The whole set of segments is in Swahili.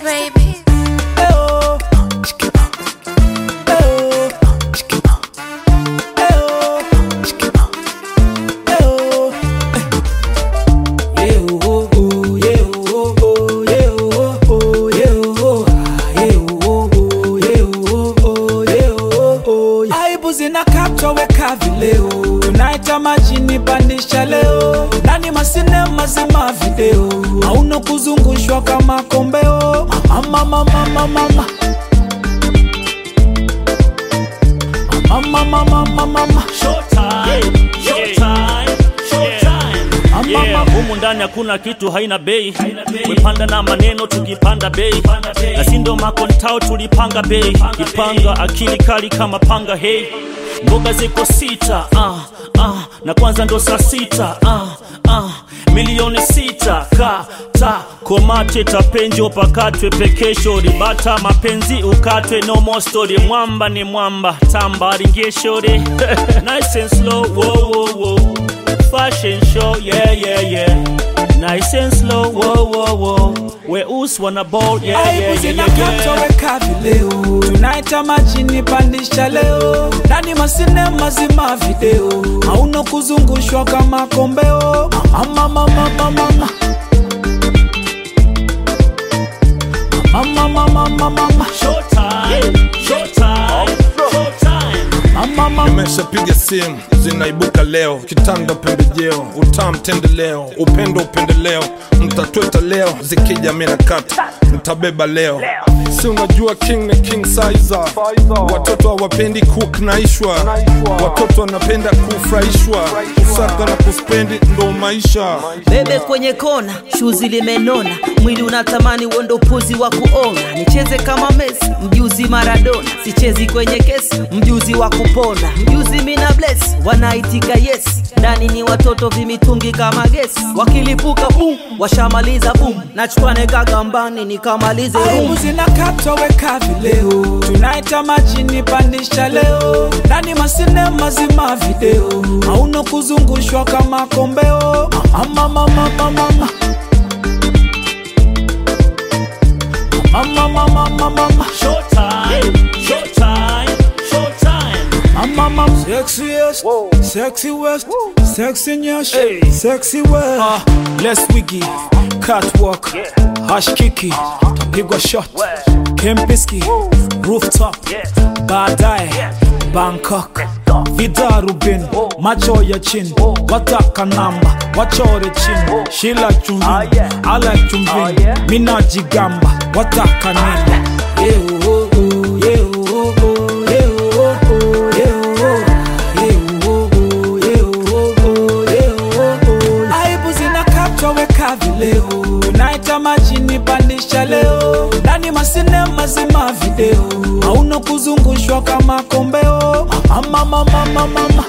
baby. Zinakatwa weka vileo, tunaita majini pandisha leo. Ndani masinema zima video, hauna kuzungushwa kama kombeo. Mama mama mama mama mama mama mama mama. Showtime, showtime, showtime. Yeah, humu ndani hakuna kitu haina bei. Wepanda na maneno tukipanda bei. Na sindo makontao tulipanga bei. Kipanga akili kali kama panga hey. Mboga ziko sita, na kwanza ndo saa sita, milioni sita, kata, komate, tapenjo, pakatwe, pekesho, ribata, mapenzi, ukatwe, no more story, mwamba ni mwamba, tamba, ringeshore, nice and slow, whoa, whoa, whoa, fashion show, yeah, yeah, yeah, nice and slow, whoa, whoa, whoa, we us wanna ball, yeah, yeah, yeah, yeah, yeah. Weka vileo, tunaita majini pandisha leo. Ndani masinema zima video, hauna kuzungushwa kama kombeo. Mama mama mama mama mama mama mama mama. Showtime, showtime, showtime. Mama mama. Nimeshapiga simu zinaibuka leo, kitanda pembejeo, utamu tendeleo, upendo upendeleo, mtatweta leo, zikija mina kata, mtabeba leo. Si unajua king ni king size, watoto hawapendi cook naishwa, watoto wanapenda kufurahishwa, kusaka na kuspendi ndo maisha. Bebe kwenye kona, shuzi limenona, mwili unatamani uondo puzi wa kuona. Nicheze kama Messi, mjuzi Maradona, sichezi kwenye kesi, mjuzi wa kupona. Mjuzi mina bless, wanaitika yes, ndani ni watoto vimitungi kama gesi. Wakilipuka boom, washamaliza boom, nachukwane kagambani nikamalize room. Zinakatwa weka vileo, tunaita majini pandisha leo. Ndani masinema zima video, hauna kuzungushwa kama kombeo. Mama mama mama mama mama mama mama mama. Showtime, showtime, showtime. Mama mama. Sexiest, sexy west, sexy nyash, sexy west. Let's wiggy, catwalk, hash kiki, tapigwa shot, Kempiski, rooftop, baadaye, Bangkok, Vida Rubin, macho ya chin, wataka namba, wachore chin, Sheila chumvin, ala chumvin, mina jigamba, wataka nini? Weka vileo, tunaita majini pandisha leo. Ndani masinema zima video, hauna kuzungushwa kama kombeo. Mama mama mama mama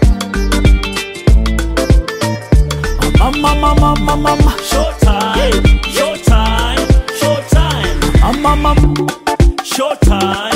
mama mama mama mama. Showtime, showtime, showtime. Mama mama. Showtime.